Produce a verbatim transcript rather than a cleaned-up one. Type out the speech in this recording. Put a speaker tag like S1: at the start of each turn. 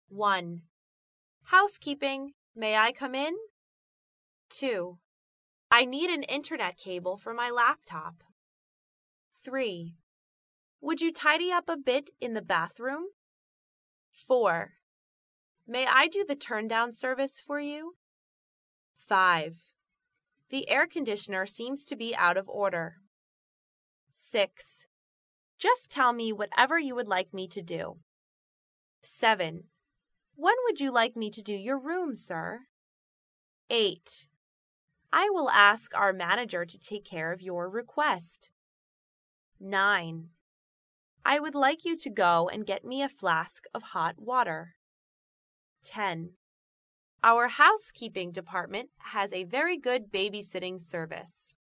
S1: one. Housekeeping, may I come in? two. I need an internet cable for my laptop. three. Would you tidy up a bit in the bathroom? four. May I do the turn-down service for you? five. The air conditioner seems to be out of order. six. Just tell me whatever you would like me to do. seven. When would you like me to do your room, sir? eight. I will ask our manager to take care of your request. nine. I would like you to go and get me a flask of hot water. ten. Our housekeeping department has a very good babysitting service.